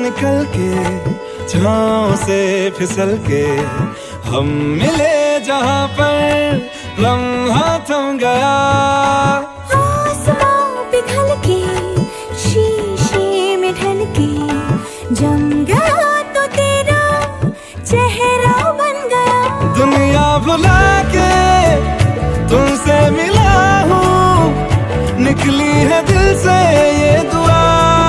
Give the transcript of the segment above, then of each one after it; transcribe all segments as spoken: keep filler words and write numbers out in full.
निकल के छाँव से फिसल के हम मिले जहाँ पर लम्हा थम गया। आसमां पिघल के शीशे में ढल के जम गया तो तेरा चेहरा बन गया। दुनिया भुला के तुमसे मिला हूँ, निकली है दिल से ये दुआ।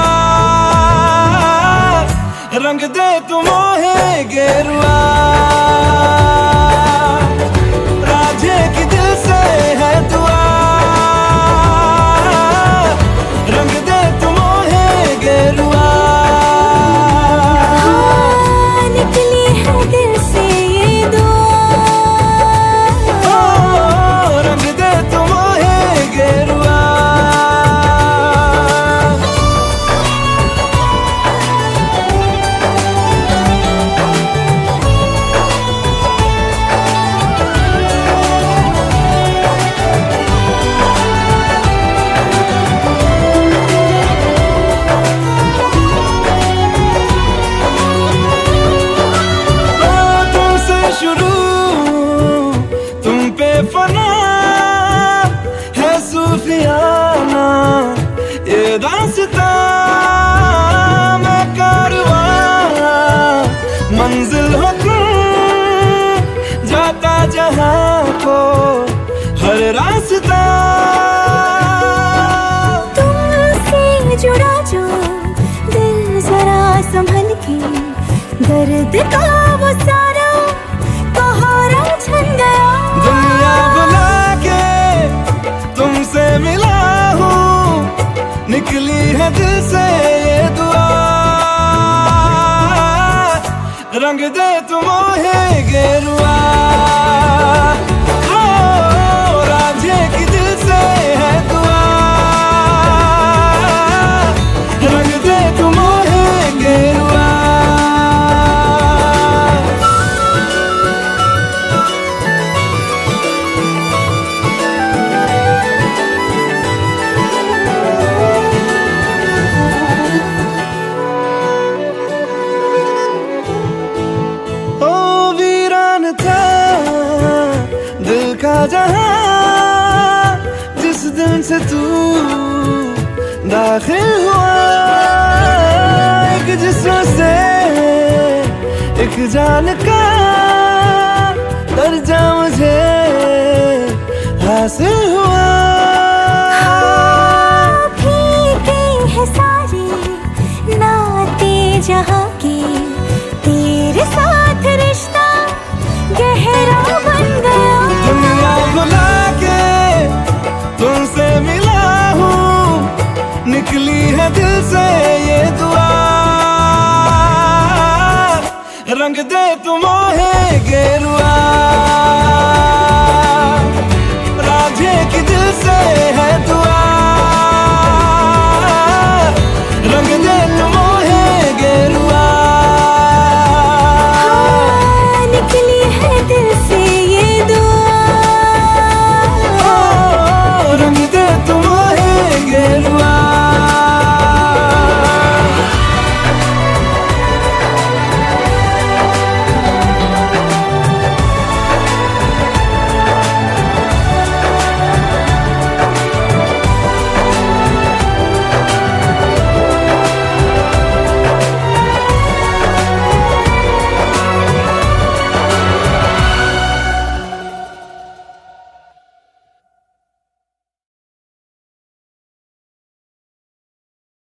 रंग दे तुम मोहे गेरुआ, राजे की दिल से है दुआ। रंग दे तुम मोहे गेरुआ, हाँ, निकली है दिल से ये दुआ। ओ, रंग दे तुम मोहे गेरुआ। फना है सूफियाना ये दास्तां, मैं कारवां मंजिल हो तुम, जाता जहां को हर रास्ता। तुमसे जुड़ा जो दिल जरा संभल के, दर्द का वो सारा कोहरा छन गया। दुनिया बुला के तुमसे मिला हूँ, निकली है दिल से ये दुआ। रंग दे तुम मोहे गेरुआ, ओ, राजे की दिल से है दुआ। रंग दे तुम मोहे गेरुआ। का जहां जिस दिन से तू दाखिल हुआ, एक जिस्म से एक जान का दर्जा मुझे हासिल हुआ। हाँ, फीके है सारे नाते जहां के, तेरे साथ रिश्ता गहरा बन गया। दुनिया भुला के तुमसे मिला हूँ, निकली है दिल से ये दुआ। रंग दे तुम